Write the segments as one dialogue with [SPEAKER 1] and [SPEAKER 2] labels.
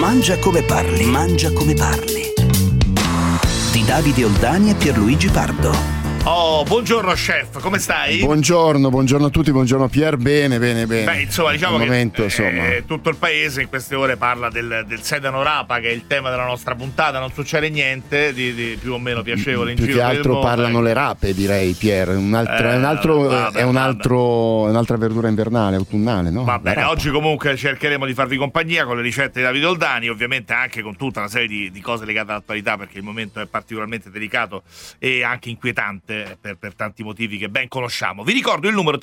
[SPEAKER 1] Mangia come parli, mangia come parli. Di Davide Oldani e Pierluigi Pardo.
[SPEAKER 2] Oh, buongiorno chef, come stai?
[SPEAKER 3] Buongiorno a tutti, buongiorno Pier, bene.
[SPEAKER 2] Beh, insomma, diciamo
[SPEAKER 3] al
[SPEAKER 2] che
[SPEAKER 3] momento,
[SPEAKER 2] tutto il paese in queste ore parla del sedano rapa, che è il tema della nostra puntata. Non succede niente di più o meno piacevole in
[SPEAKER 3] più
[SPEAKER 2] giro
[SPEAKER 3] che altro
[SPEAKER 2] per il mondo.
[SPEAKER 3] parlano le rape, direi, Pier. È un'altra verdura invernale, autunnale, no?
[SPEAKER 2] Va bene, oggi comunque cercheremo di farvi compagnia con le ricette di Davide Oldani, ovviamente anche con tutta una serie di cose legate all'attualità, perché il momento è particolarmente delicato e anche inquietante per tanti motivi che ben conosciamo. Vi ricordo il numero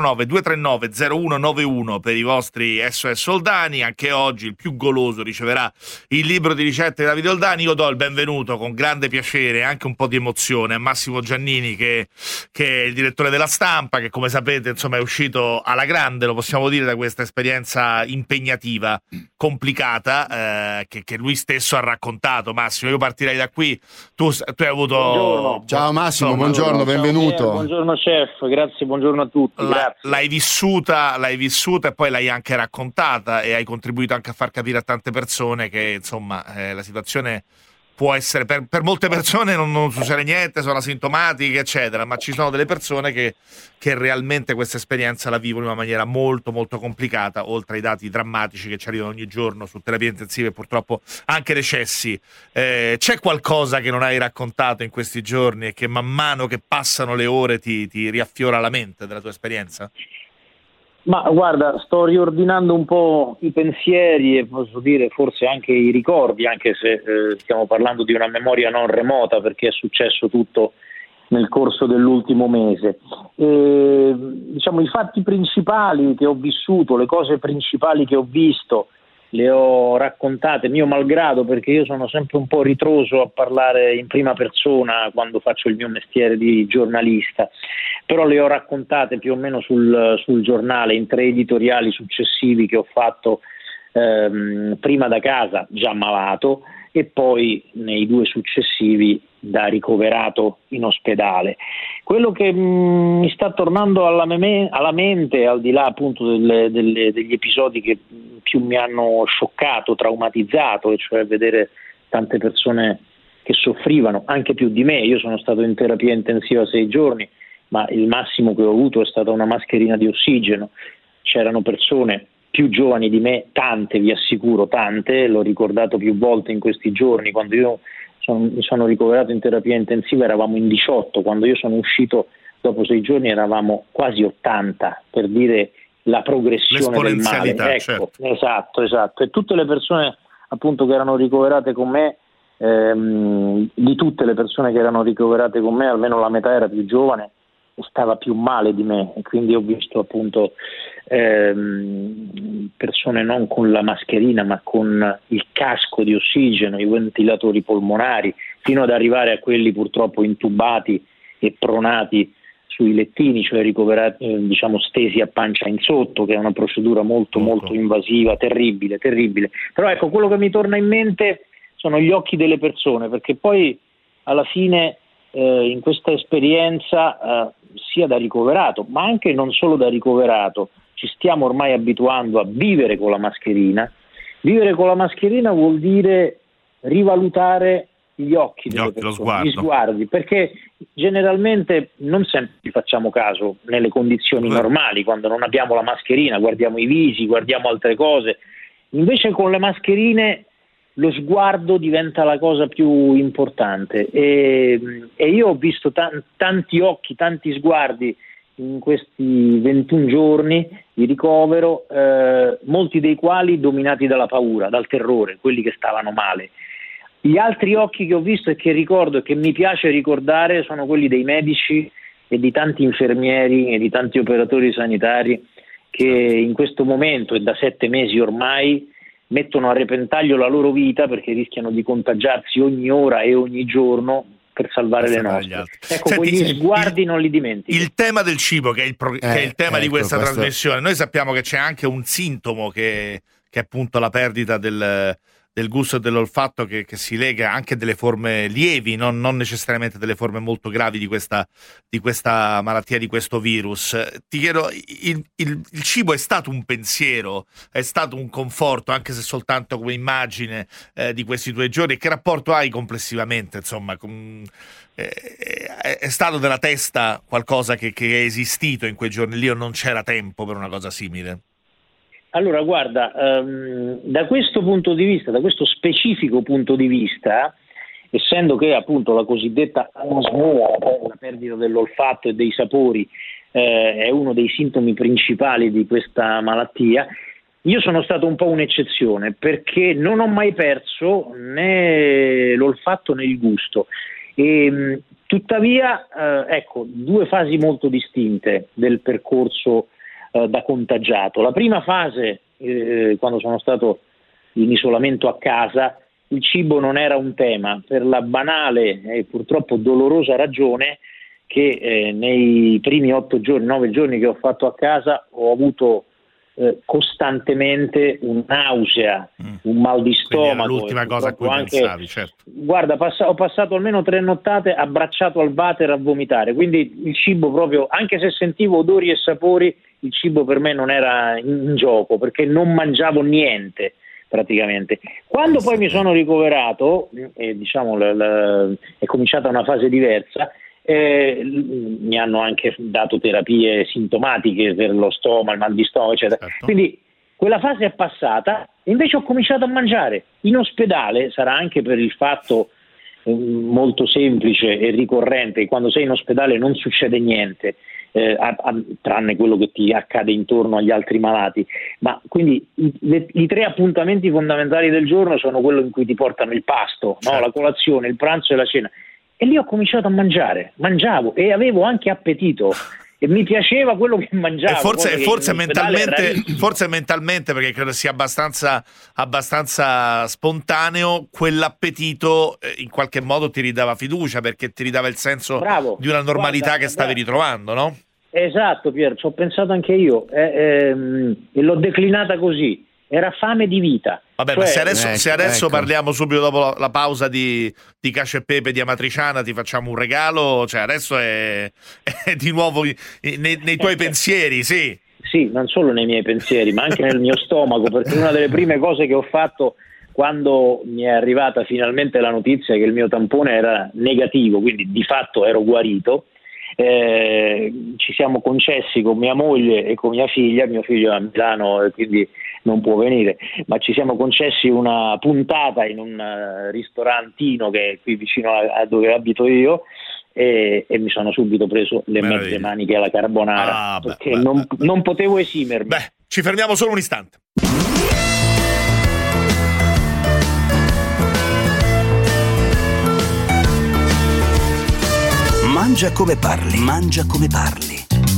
[SPEAKER 2] 349-239-0191 per i vostri SOS Oldani. Anche oggi il più goloso riceverà il libro di ricette di Davide Oldani. Io do il benvenuto con grande piacere e anche un po' di emozione a Massimo Giannini, che è il direttore della Stampa, che come sapete insomma è uscito alla grande, lo possiamo dire, da questa esperienza impegnativa, complicata, che lui stesso ha raccontato. Massimo, io partirei da qui. Tu hai avuto...
[SPEAKER 3] Buongiorno. Ciao Massimo, buongiorno, benvenuto.
[SPEAKER 4] Buongiorno chef, grazie, buongiorno a tutti.
[SPEAKER 2] L'hai vissuta e poi l'hai anche raccontata e hai contribuito anche a far capire a tante persone che insomma la situazione può essere, per molte persone non succede niente, sono asintomatiche eccetera, ma ci sono delle persone che realmente questa esperienza la vivono in una maniera molto molto complicata, oltre ai dati drammatici che ci arrivano ogni giorno su terapie intensive e purtroppo anche decessi. C'è qualcosa che non hai raccontato in questi giorni e che man mano che passano le ore ti riaffiora la mente della tua esperienza?
[SPEAKER 4] Ma guarda, sto riordinando un po' i pensieri e posso dire forse anche i ricordi, anche se stiamo parlando di una memoria non remota, perché è successo tutto nel corso dell'ultimo mese. Diciamo i fatti principali che ho vissuto, le cose principali che ho visto, le ho raccontate mio malgrado, perché io sono sempre un po' ritroso a parlare in prima persona quando faccio il mio mestiere di giornalista, però le ho raccontate più o meno sul giornale in 3 editoriali successivi che ho fatto, prima da casa già malato e poi nei 2 successivi da ricoverato in ospedale. Quello che mi sta tornando alla mente, al di là appunto degli episodi che più mi hanno scioccato, traumatizzato, e cioè vedere tante persone che soffrivano anche più di me. Io sono stato in terapia intensiva 6 giorni, ma il massimo che ho avuto è stata una mascherina di ossigeno. C'erano persone più giovani di me, tante, vi assicuro, tante, l'ho ricordato più volte in questi giorni. Quando io mi sono ricoverato in terapia intensiva eravamo in 18, quando io sono uscito dopo 6 giorni eravamo quasi 80, per dire la progressione del male. Ecco, certo. Esatto. E tutte le persone appunto che erano ricoverate con me, di tutte le persone che erano ricoverate con me, almeno la metà era più giovane, stava più male di me, e quindi ho visto appunto persone non con la mascherina ma con il casco di ossigeno, i ventilatori polmonari, fino ad arrivare a quelli purtroppo intubati e pronati sui lettini, cioè ricoverati, diciamo stesi a pancia in sotto, che è una procedura molto invasiva, terribile. Però ecco, quello che mi torna in mente sono gli occhi delle persone, perché poi alla fine in questa esperienza sia da ricoverato, ma anche non solo da ricoverato, ci stiamo ormai abituando a vivere con la mascherina. Vivere con la mascherina vuol dire rivalutare gli occhi delle persone, gli sguardi, perché generalmente non sempre facciamo caso nelle condizioni normali, quando non abbiamo la mascherina, guardiamo i visi, guardiamo altre cose. Invece con le mascherine lo sguardo diventa la cosa più importante, e io ho visto tanti occhi, tanti sguardi in questi 21 giorni di ricovero, molti dei quali dominati dalla paura, dal terrore, quelli che stavano male. Gli altri occhi che ho visto e che ricordo e che mi piace ricordare sono quelli dei medici e di tanti infermieri e di tanti operatori sanitari che in questo momento e da 7 mesi ormai mettono a repentaglio la loro vita, perché rischiano di contagiarsi ogni ora e ogni giorno per salvare le nostre. Ecco, quegli sguardi non li dimentichi.
[SPEAKER 2] Il tema del cibo, che è il tema di questa trasmissione. Noi sappiamo che c'è anche un sintomo che è appunto la perdita del gusto e dell'olfatto che si lega anche delle forme lievi, non necessariamente delle forme molto gravi di questa malattia, di questo virus. Ti chiedo, il cibo è stato un pensiero, è stato un conforto, anche se soltanto come immagine di questi 2 giorni? Che rapporto hai complessivamente, insomma? È stato della testa qualcosa che è esistito in quei giorni lì, o non c'era tempo per una cosa simile?
[SPEAKER 4] Allora, guarda, da questo punto di vista, da questo specifico punto di vista, essendo che appunto la cosiddetta anosmia, la perdita dell'olfatto e dei sapori, è uno dei sintomi principali di questa malattia, io sono stato un po' un'eccezione, perché non ho mai perso né l'olfatto né il gusto. E tuttavia, ecco, 2 fasi molto distinte del percorso da contagiato. La prima fase, quando sono stato in isolamento a casa, il cibo non era un tema, per la banale e purtroppo dolorosa ragione che nei primi 9 giorni che ho fatto a casa ho avuto costantemente un nausea, un mal di stomaco.
[SPEAKER 2] L'ultima cosa a cui pensavi, certo.
[SPEAKER 4] Guarda, ho passato almeno 3 nottate abbracciato al water a vomitare, quindi il cibo proprio, anche se sentivo odori e sapori, il cibo per me non era in gioco, perché non mangiavo niente praticamente. Quando poi mi sono ricoverato, diciamo è cominciata una fase diversa, mi hanno anche dato terapie sintomatiche per lo stomaco, il mal di stomaco, eccetera. Certo. Quindi quella fase è passata, invece ho cominciato a mangiare in ospedale. Sarà anche per il fatto molto semplice e ricorrente che quando sei in ospedale non succede niente, tranne quello che ti accade intorno agli altri malati, ma quindi i 3 appuntamenti fondamentali del giorno sono quello in cui ti portano il pasto, certo, no? La colazione, il pranzo e la cena. E lì ho cominciato a mangiavo e avevo anche appetito e mi piaceva quello che mangiavo.
[SPEAKER 2] E forse mentalmente, perché credo sia abbastanza spontaneo, quell'appetito in qualche modo ti ridava fiducia, perché ti ridava il senso di una normalità che stavi ritrovando, no?
[SPEAKER 4] Esatto, Pier, ci ho pensato anche io e l'ho declinata così. Era fame di vita.
[SPEAKER 2] Vabbè, ma se adesso parliamo subito dopo la pausa di Cacio e Pepe di Amatriciana, ti facciamo un regalo, cioè adesso è di nuovo nei tuoi pensieri, sì.
[SPEAKER 4] Sì, non solo nei miei pensieri, ma anche nel mio stomaco, perché una delle prime cose che ho fatto quando mi è arrivata finalmente la notizia che il mio tampone era negativo, quindi di fatto ero guarito, ci siamo concessi con mia moglie e con mia figlia, mio figlio è a Milano e quindi non può venire, ma ci siamo concessi una puntata in un ristorantino che è qui vicino a dove abito io e mi sono subito preso le mezze maniche alla carbonara, perché non potevo esimermi.
[SPEAKER 2] Beh, ci fermiamo solo un istante.
[SPEAKER 1] Mangia come parli, mangia come parli.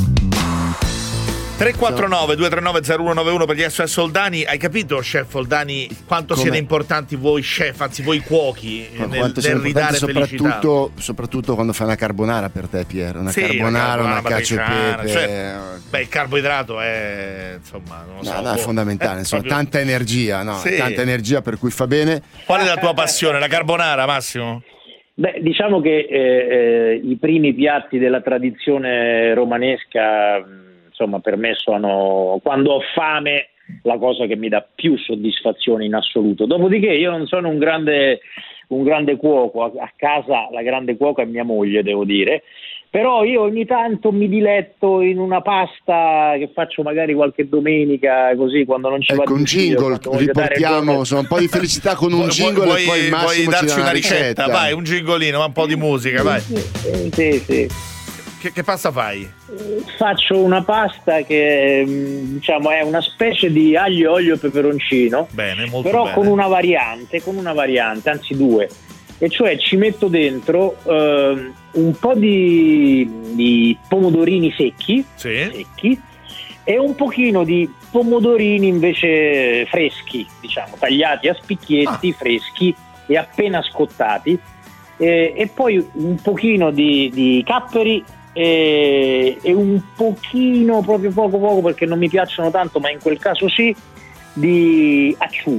[SPEAKER 2] 349-239-0191 per gli SOS Oldani. Hai capito, chef Oldani, quanto siete importanti voi chef, anzi voi cuochi, nel ridare felicità?
[SPEAKER 3] Soprattutto quando fai una carbonara per te, Piero. Una carbonara, una cacio e pepe.
[SPEAKER 2] Cioè, il carboidrato è, insomma, non lo so.
[SPEAKER 3] No, è fondamentale, insomma, proprio... tanta energia, no?
[SPEAKER 2] Sì.
[SPEAKER 3] Tanta energia, per cui fa bene.
[SPEAKER 2] Qual è la tua passione? La carbonara, Massimo?
[SPEAKER 4] Beh, diciamo che i primi piatti della tradizione romanesca, insomma, per me sono, quando ho fame, la cosa che mi dà più soddisfazione in assoluto. Dopodiché io non sono un grande cuoco, a casa la grande cuoca è mia moglie, devo dire, però io ogni tanto mi diletto in una pasta che faccio magari qualche domenica, così, quando non ci vado.
[SPEAKER 3] Ecco, un jingle, riportiamo un po' di felicità con un jingle e poi il Massimo
[SPEAKER 2] vuoi darci
[SPEAKER 3] ci dà
[SPEAKER 2] una ricetta? Vai, un jingolino, un po' di musica, vai.
[SPEAKER 4] Sì.
[SPEAKER 2] Che pasta fai?
[SPEAKER 4] Faccio una pasta che diciamo è una specie di aglio, olio e peperoncino.
[SPEAKER 2] Bene, molto
[SPEAKER 4] però
[SPEAKER 2] bene.
[SPEAKER 4] con una variante, anzi 2. E cioè ci metto dentro un po' di pomodorini secchi e un pochino di pomodorini invece freschi, diciamo, tagliati a spicchietti, freschi e appena scottati, e poi un pochino di capperi e un pochino, proprio poco perché non mi piacciono tanto, ma in quel caso sì, di acciughe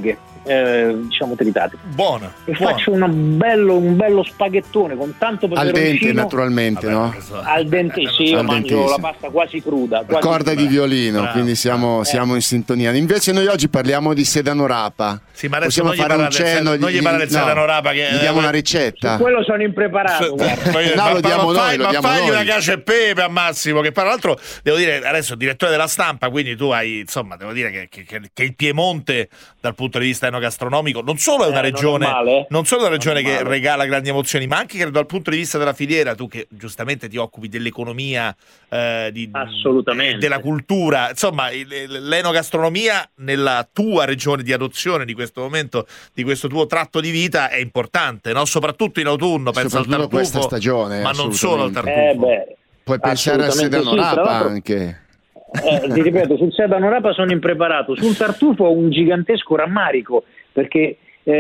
[SPEAKER 4] diciamo tritate.
[SPEAKER 2] Buona.
[SPEAKER 4] Faccio un bello spaghettone con tanto peperoncino.
[SPEAKER 3] Al dente, naturalmente.
[SPEAKER 2] Vabbè,
[SPEAKER 3] no?
[SPEAKER 4] Al dente, sì, io mangio la pasta quasi cruda. Quasi
[SPEAKER 3] corda
[SPEAKER 4] cruda.
[SPEAKER 3] di violino,
[SPEAKER 2] Bravo.
[SPEAKER 3] quindi siamo in sintonia. Invece noi oggi parliamo di sedano rapa.
[SPEAKER 2] Sì, ma adesso
[SPEAKER 3] possiamo fare un cenno,
[SPEAKER 2] non gli parla del sedano rapa, che
[SPEAKER 3] gli diamo una ricetta.
[SPEAKER 4] Su quello sono impreparato.
[SPEAKER 3] No, lo diamo noi, lo diamo
[SPEAKER 2] fagli
[SPEAKER 3] noi.
[SPEAKER 2] una cacio e pepe a Massimo, che tra l'altro devo dire adesso direttore della Stampa, quindi tu hai, insomma, devo dire che il Piemonte dal punto di vista enogastronomico non solo è una regione, non solo una regione che regala grandi emozioni, ma anche credo dal punto di vista della filiera, tu che giustamente ti occupi dell'economia,
[SPEAKER 4] assolutamente,
[SPEAKER 2] della cultura, insomma l'enogastronomia nella tua regione di adozione di questo momento, di questo tuo tratto di vita è importante, no? Soprattutto in autunno, penso al tartufo,
[SPEAKER 3] questa stagione,
[SPEAKER 2] ma non solo al tartufo.
[SPEAKER 3] Puoi pensare al sedano rapa anche.
[SPEAKER 4] Ti ripeto, sul sedano rapa sono impreparato, sul tartufo ho un gigantesco rammarico perché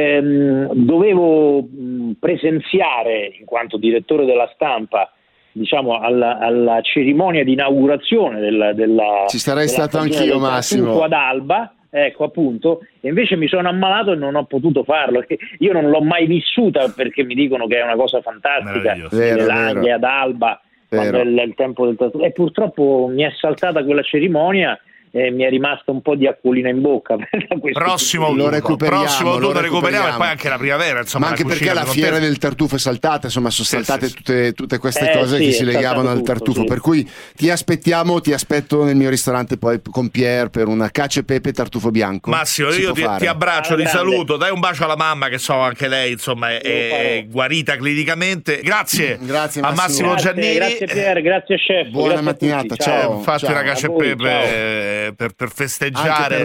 [SPEAKER 4] dovevo presenziare, in quanto direttore della Stampa, diciamo alla cerimonia di inaugurazione della
[SPEAKER 3] ci sarei stato anch'io, Massimo,
[SPEAKER 4] ad Alba. Ecco, appunto, e invece mi sono ammalato e non ho potuto farlo. Io non l'ho mai vissuta perché mi dicono che è una cosa fantastica, le langhe ad Alba, quando è il tempo del tartufo, e purtroppo mi è saltata quella cerimonia e mi è rimasta un po' di acquolina in bocca.
[SPEAKER 2] Prossimo
[SPEAKER 3] lo recuperiamo
[SPEAKER 2] e poi anche la primavera, insomma,
[SPEAKER 3] ma anche perché la fiera del tartufo è saltata, insomma sono saltate tutte queste cose che si legavano al tartufo, per cui ti aspetto nel mio ristorante poi con Pier per una cacio e pepe tartufo bianco.
[SPEAKER 2] Massimo, io ti abbraccio, ti saluto, dai un bacio alla mamma che so anche lei insomma è guarita clinicamente. Grazie
[SPEAKER 3] a
[SPEAKER 2] Massimo Giannini,
[SPEAKER 4] grazie Pier, grazie chef,
[SPEAKER 3] buona mattinata, ciao.
[SPEAKER 2] Fatti una cacio e pepe per festeggiare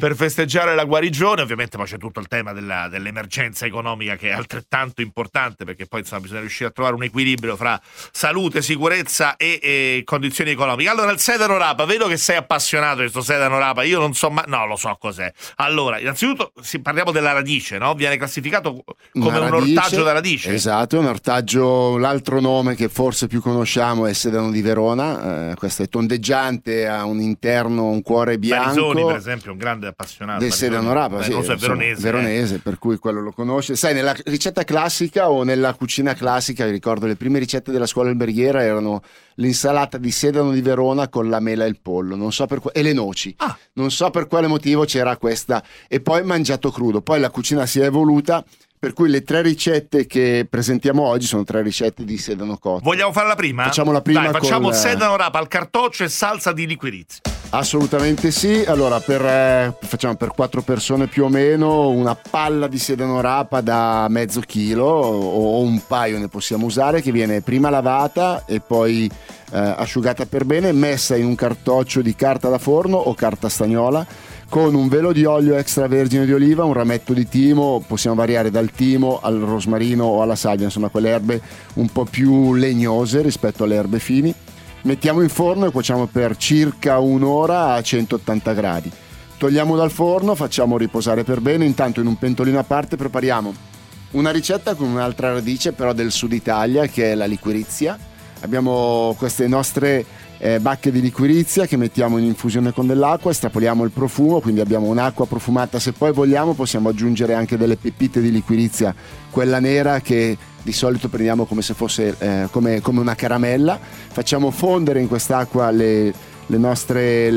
[SPEAKER 2] la guarigione. Ovviamente poi c'è tutto il tema dell'emergenza economica, che è altrettanto importante, perché poi insomma bisogna riuscire a trovare un equilibrio fra salute, sicurezza e condizioni economiche. Allora, il sedano rapa, vedo che sei appassionato di questo sedano rapa, io non so, ma no, lo so cos'è. Allora, innanzitutto parliamo della radice, no? Viene classificato come un ortaggio da radice.
[SPEAKER 3] Esatto, un ortaggio. L'altro nome che forse più conosciamo è sedano di Verona, questo è tondeggiante, ha un interno, un cuore bianco.
[SPEAKER 2] Marisoni, per esempio, un grande appassionato
[SPEAKER 3] del sedano rapa, sì,
[SPEAKER 2] è
[SPEAKER 3] veronese, per cui quello lo conosce. Sai, nella ricetta classica o nella cucina classica, ricordo le prime ricette della scuola alberghiera erano l'insalata di sedano di Verona con la mela e il pollo, e le noci. Non so per quale motivo c'era questa, e poi mangiato crudo. Poi la cucina si è evoluta, per cui le 3 ricette che presentiamo oggi sono 3 ricette di sedano cotto.
[SPEAKER 2] Vogliamo fare la prima?
[SPEAKER 3] Facciamo la prima.
[SPEAKER 2] Dai, facciamo sedano rapa al cartoccio e salsa di liquirizia.
[SPEAKER 3] Assolutamente sì. Allora, facciamo per 4 persone più o meno una palla di sedano rapa da mezzo chilo, o un paio ne possiamo usare, che viene prima lavata e poi asciugata per bene, messa in un cartoccio di carta da forno o carta stagnola, con un velo di olio extravergine di oliva, un rametto di timo, possiamo variare dal timo al rosmarino o alla salvia, insomma quelle erbe un po' più legnose rispetto alle erbe fini. Mettiamo in forno e cuociamo per circa un'ora a 180 gradi. Togliamo dal forno, facciamo riposare per bene. Intanto in un pentolino a parte prepariamo una ricetta con un'altra radice, però del sud Italia, che è la liquirizia. Abbiamo queste nostre bacche di liquirizia che mettiamo in infusione con dell'acqua, estrapoliamo il profumo, quindi abbiamo un'acqua profumata. Se poi vogliamo possiamo aggiungere anche delle pepite di liquirizia, quella nera che di solito prendiamo come se fosse come una caramella. Facciamo fondere in quest'acqua la nostra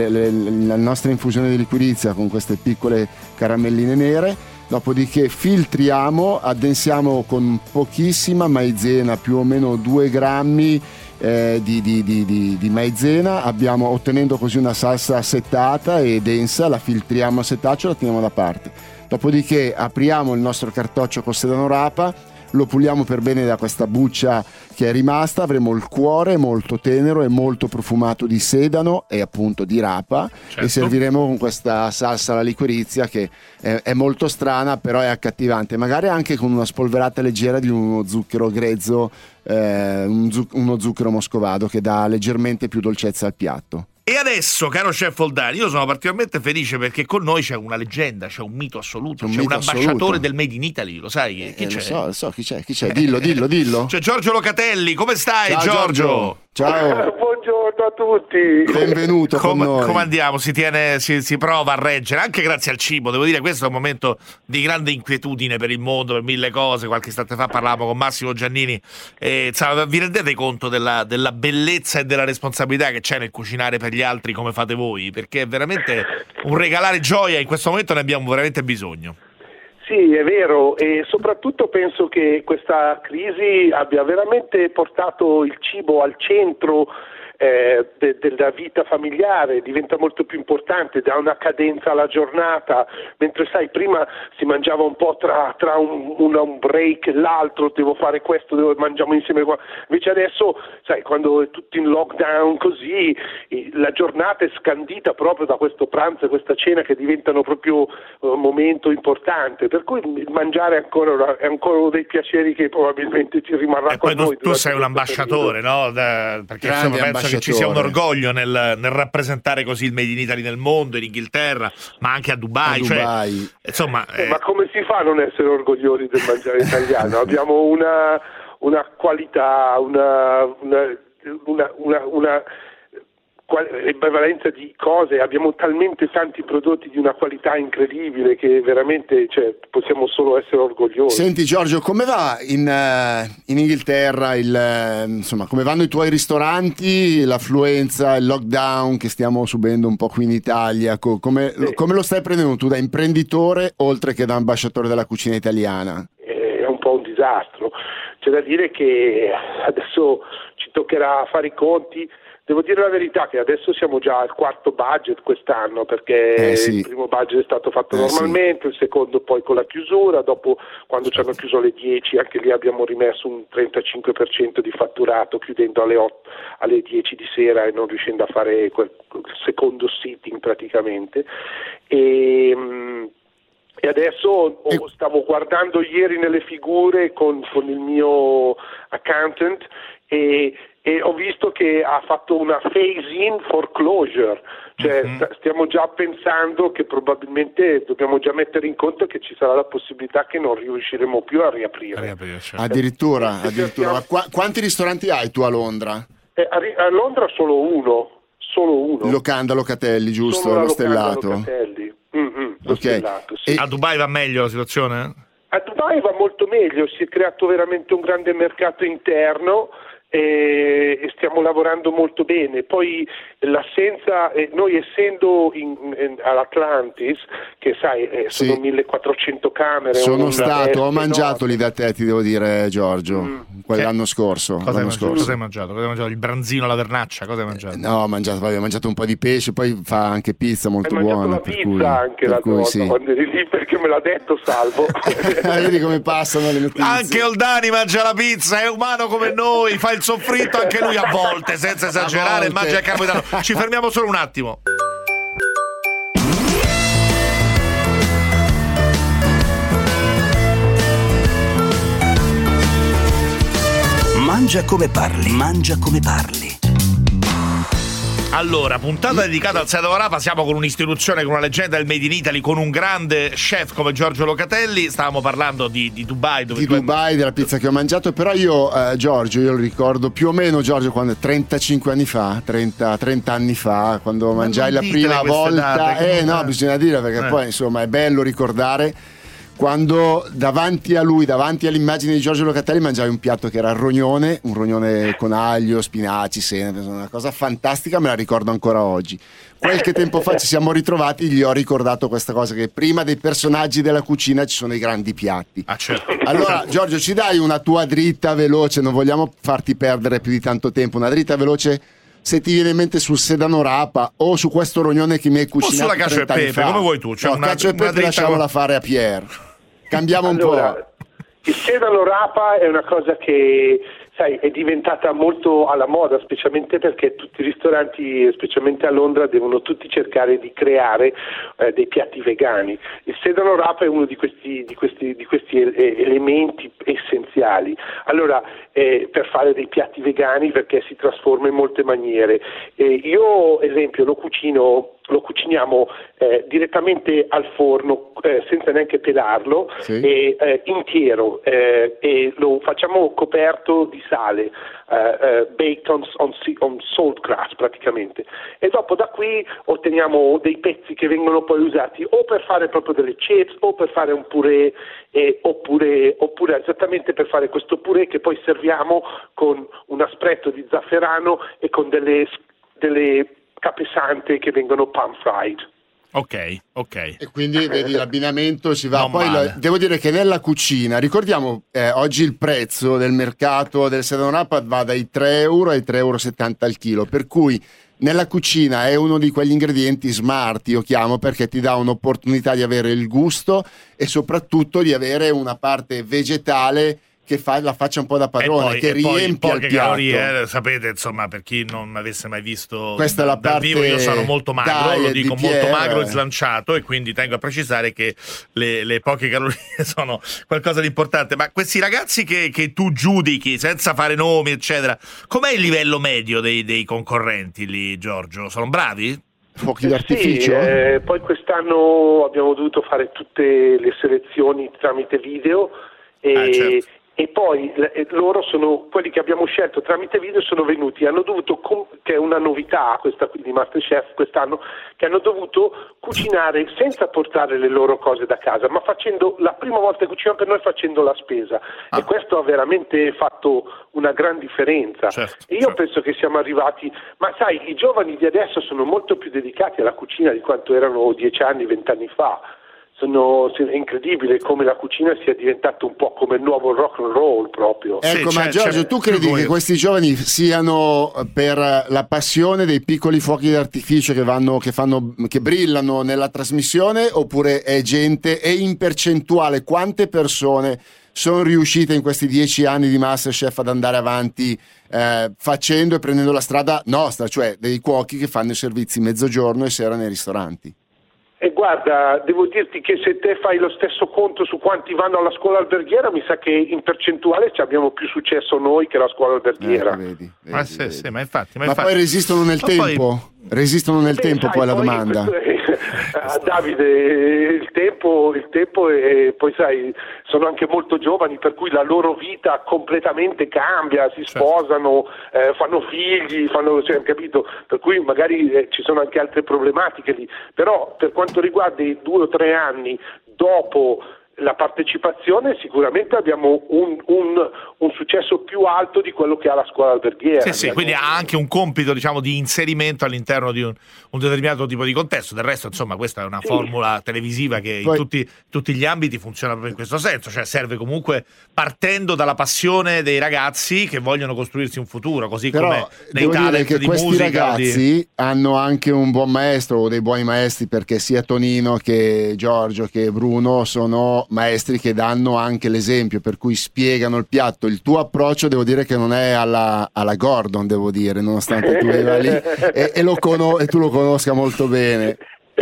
[SPEAKER 3] infusione di liquirizia con queste piccole caramelline nere. Dopodiché filtriamo, addensiamo con pochissima maizena, più o meno 2 grammi di maizena, ottenendo così una salsa settata e densa. La filtriamo a setaccio e la teniamo da parte. Dopodiché apriamo il nostro cartoccio con sedano rapa, lo puliamo per bene da questa buccia che è rimasta. Avremo il cuore molto tenero e molto profumato di sedano e appunto di rapa, certo. E serviremo con questa salsa alla liquirizia che è molto strana, però è accattivante, magari anche con una spolverata leggera di uno zucchero grezzo, uno zucchero moscovado, che dà leggermente più dolcezza al piatto.
[SPEAKER 2] E adesso, caro chef Oldani, io sono particolarmente felice perché con noi c'è una leggenda, c'è un mito assoluto, c'è un ambasciatore del Made in Italy, lo sai? Chi c'è?
[SPEAKER 3] Lo so chi c'è, dillo.
[SPEAKER 2] C'è Giorgio Locatelli, come stai? Ciao, Giorgio?
[SPEAKER 3] Ciao.
[SPEAKER 5] Buongiorno a tutti.
[SPEAKER 3] Benvenuto con noi.
[SPEAKER 2] Come andiamo? Si prova a reggere, anche grazie al cibo. Devo dire, questo è un momento di grande inquietudine per il mondo, per mille cose. Qualche istante fa parlavamo con Massimo Giannini. Vi rendete conto della bellezza e della responsabilità che c'è nel cucinare per gli altri come fate voi? Perché è veramente un regalare gioia, in questo momento ne abbiamo veramente bisogno.
[SPEAKER 5] Sì, è vero, e soprattutto penso che questa crisi abbia veramente portato il cibo al centro della vita familiare, diventa molto più importante, dà una cadenza alla giornata, mentre sai prima si mangiava un po' tra un break e l'altro, devo fare questo, mangiamo insieme qua. Invece adesso sai, quando è tutto in lockdown così, la giornata è scandita proprio da questo pranzo e questa cena che diventano proprio un momento importante, per cui mangiare è ancora uno dei piaceri che probabilmente ci rimarrà con noi.
[SPEAKER 2] Tu sei un ambasciatore, no? Perché insomma, penso che ci sia un orgoglio nel rappresentare così il Made in Italy nel mondo, in Inghilterra, ma anche a Dubai. Cioè, insomma,
[SPEAKER 5] ma come si fa a non essere orgogliosi del mangiare italiano? Abbiamo una qualità, una prevalenza di cose, abbiamo talmente tanti prodotti di una qualità incredibile che veramente possiamo solo essere orgogliosi.
[SPEAKER 3] Senti Giorgio, come va in Inghilterra, insomma, come vanno i tuoi ristoranti, l'affluenza, il lockdown che stiamo subendo un po' qui in Italia, come lo stai prendendo tu da imprenditore oltre che da ambasciatore della cucina italiana?
[SPEAKER 5] È un po' un disastro, c'è da dire che adesso ci toccherà fare i conti. Devo dire la verità che adesso siamo già al quarto budget quest'anno, perché il primo budget è stato fatto normalmente, il secondo poi con la chiusura, dopo quando ci hanno chiuso alle 10 anche lì abbiamo rimesso un 35% di fatturato chiudendo alle 10 di sera e non riuscendo a fare quel secondo sitting praticamente. E adesso stavo guardando ieri nelle figure con il mio accountant e ho visto che ha fatto una phase-in for closure, cioè stiamo già pensando che probabilmente dobbiamo già mettere in conto che ci sarà la possibilità che non riusciremo più a riaprire.
[SPEAKER 2] Certo.
[SPEAKER 3] Addirittura. Ma quanti ristoranti hai tu a Londra?
[SPEAKER 5] A Londra solo uno.
[SPEAKER 3] Locanda Locatelli, giusto? Lo stellato.
[SPEAKER 5] Locatelli. Lo
[SPEAKER 3] Okay.
[SPEAKER 5] stellato, sì.
[SPEAKER 2] A Dubai va meglio la situazione?
[SPEAKER 5] A Dubai va molto meglio, si è creato veramente un grande mercato interno e stiamo lavorando molto bene. Poi l'assenza, noi essendo all'Atlantis, che sai sono 1400 camere.
[SPEAKER 3] Sono stato, ho mangiato lì da te, ti devo dire Giorgio, quell'anno scorso.
[SPEAKER 2] Cosa hai mangiato? Il branzino alla vernaccia, cosa hai mangiato?
[SPEAKER 3] No, ho mangiato un po' di pesce, poi fa anche pizza molto buona.
[SPEAKER 5] La pizza anche la volta quando eri lì, perché me l'ha detto Salvo.
[SPEAKER 3] Vedi come passano le notizie.
[SPEAKER 2] Anche Oldani mangia la pizza, è umano come noi, fa il soffritto anche lui a volte, senza esagerare, mangia il capitano. Ci fermiamo solo un attimo.
[SPEAKER 1] Mangia come parli, mangia come parli.
[SPEAKER 2] Allora, puntata dedicata al Sedano Rapa, siamo con un'istituzione, con una leggenda del Made in Italy, con un grande chef come Giorgio Locatelli. Stavamo parlando di Dubai.
[SPEAKER 3] Dubai, della pizza che ho mangiato, però io, Giorgio, io lo ricordo più o meno, Giorgio, quando 35 anni fa, 30 anni fa, quando mangiai la prima volta. No, bisogna dire, perché poi insomma è bello ricordare quando davanti a lui, davanti all'immagine di Giorgio Locatelli, mangiavi un piatto che era un rognone con aglio, spinaci, senape, una cosa fantastica, me la ricordo ancora oggi. Qualche tempo fa ci siamo ritrovati, gli ho ricordato questa cosa, che prima dei personaggi della cucina ci sono i grandi piatti.
[SPEAKER 2] Certo.
[SPEAKER 3] Allora Giorgio, ci dai una tua dritta veloce, non vogliamo farti perdere più di tanto tempo, una dritta veloce se ti viene in mente sul sedano rapa o su questo rognone che mi hai cucinato 30 anni fa.
[SPEAKER 2] Come vuoi tu?
[SPEAKER 3] Cacio e pepe lasciamola fare a Pier. Cambiamo un po'.
[SPEAKER 5] Il sedano rapa è una cosa che, sai, è diventata molto alla moda, specialmente perché tutti i ristoranti, specialmente a Londra, devono tutti cercare di creare dei piatti vegani. Il sedano rapa è uno di questi elementi essenziali. Allora, per fare dei piatti vegani, perché si trasforma in molte maniere. Io, esempio, lo cucino lo cuciniamo direttamente al forno senza neanche pelarlo,
[SPEAKER 3] sì,
[SPEAKER 5] e intero, e lo facciamo coperto di sale, baked on salt crust praticamente, e dopo da qui otteniamo dei pezzi che vengono poi usati o per fare proprio delle chips o per fare un purè, oppure esattamente per fare questo purè che poi serviamo con un aspretto di zafferano e con delle capesante che vengono pan fried.
[SPEAKER 2] Ok.
[SPEAKER 3] E quindi vedi l'abbinamento si va.
[SPEAKER 2] Non
[SPEAKER 3] Poi
[SPEAKER 2] male.
[SPEAKER 3] devo dire che nella cucina, ricordiamo oggi il prezzo del mercato del sedano rapa va dai 3 euro ai 3,70 euro al chilo, per cui nella cucina è uno di quegli ingredienti smart, io chiamo, perché ti dà un'opportunità di avere il gusto e soprattutto di avere una parte vegetale che la faccia un po' da padrone, che riempie il
[SPEAKER 2] poche
[SPEAKER 3] piatto.
[SPEAKER 2] calorie, sapete, insomma, per chi non avesse mai visto
[SPEAKER 3] Questa è la
[SPEAKER 2] dal
[SPEAKER 3] parte
[SPEAKER 2] vivo, io sono molto magro, lo
[SPEAKER 3] diet
[SPEAKER 2] dico
[SPEAKER 3] di
[SPEAKER 2] molto
[SPEAKER 3] Pierre.
[SPEAKER 2] magro e slanciato, e quindi tengo a precisare che le poche calorie sono qualcosa di importante. Ma questi ragazzi che tu giudichi senza fare nomi eccetera, com'è il livello medio dei concorrenti lì, Giorgio? Sono bravi?
[SPEAKER 3] Fuochi d'artificio?
[SPEAKER 5] Sì, poi quest'anno abbiamo dovuto fare tutte le selezioni tramite video
[SPEAKER 2] Certo.
[SPEAKER 5] e poi loro sono quelli che abbiamo scelto tramite video, sono venuti, hanno dovuto, che è una novità questa qui di MasterChef quest'anno, che hanno dovuto cucinare senza portare le loro cose da casa, ma facendo la prima volta che cucinano per noi, facendo la spesa, e questo ha veramente fatto una gran differenza.
[SPEAKER 2] Certo,
[SPEAKER 5] E io
[SPEAKER 2] certo.
[SPEAKER 5] penso che siamo arrivati, ma sai, i giovani di adesso sono molto più dedicati alla cucina di quanto erano 10 anni, 20 anni fa. È incredibile come la cucina sia diventata un po' come il nuovo rock and roll proprio.
[SPEAKER 3] Ecco,
[SPEAKER 2] Sì,
[SPEAKER 3] ma
[SPEAKER 2] c'è-
[SPEAKER 3] Giorgio,
[SPEAKER 2] c'è-
[SPEAKER 3] tu credi
[SPEAKER 2] voi-
[SPEAKER 3] che questi giovani siano per la passione dei piccoli fuochi d'artificio che brillano nella trasmissione, oppure è gente, e in percentuale quante persone sono riuscite in questi 10 anni di MasterChef ad andare avanti facendo e prendendo la strada nostra, cioè dei cuochi che fanno i servizi mezzogiorno e sera nei ristoranti?
[SPEAKER 5] E guarda, devo dirti che se te fai lo stesso conto su quanti vanno alla scuola alberghiera, mi sa che in percentuale ci abbiamo più successo noi che la scuola alberghiera.
[SPEAKER 3] Vedi,
[SPEAKER 2] Sì,
[SPEAKER 3] vedi.
[SPEAKER 2] sì, ma infatti.
[SPEAKER 3] Ma poi resistono nel
[SPEAKER 2] Ma poi-
[SPEAKER 3] tempo? Resistono nel tempo,
[SPEAKER 5] sai,
[SPEAKER 3] poi la domanda.
[SPEAKER 5] Davide, il tempo e poi sai, sono anche molto giovani, per cui la loro vita completamente cambia, si sposano, fanno figli, cioè, capito? Per cui magari ci sono anche altre problematiche lì, però per quanto riguarda i 2 o 3 anni dopo la partecipazione, sicuramente abbiamo un successo più alto di quello che ha la scuola alberghiera.
[SPEAKER 2] Sì, quindi ha anche un compito, diciamo, di inserimento all'interno di un determinato tipo di contesto. Del resto, insomma, questa è una formula televisiva che
[SPEAKER 3] Poi-
[SPEAKER 2] in tutti gli ambiti funziona proprio in questo senso, cioè serve comunque partendo dalla passione dei ragazzi che vogliono costruirsi un futuro, così
[SPEAKER 3] Però
[SPEAKER 2] come nei
[SPEAKER 3] devo dire
[SPEAKER 2] talent
[SPEAKER 3] che
[SPEAKER 2] di
[SPEAKER 3] questi
[SPEAKER 2] musica.
[SPEAKER 3] ragazzi hanno anche un buon maestro, o dei buoni maestri, perché sia Tonino che Giorgio che Bruno sono maestri che danno anche l'esempio, per cui spiegano il piatto. Il tuo approccio devo dire che non è alla Gordon, devo dire, nonostante tu viva lì e tu lo conosca molto bene.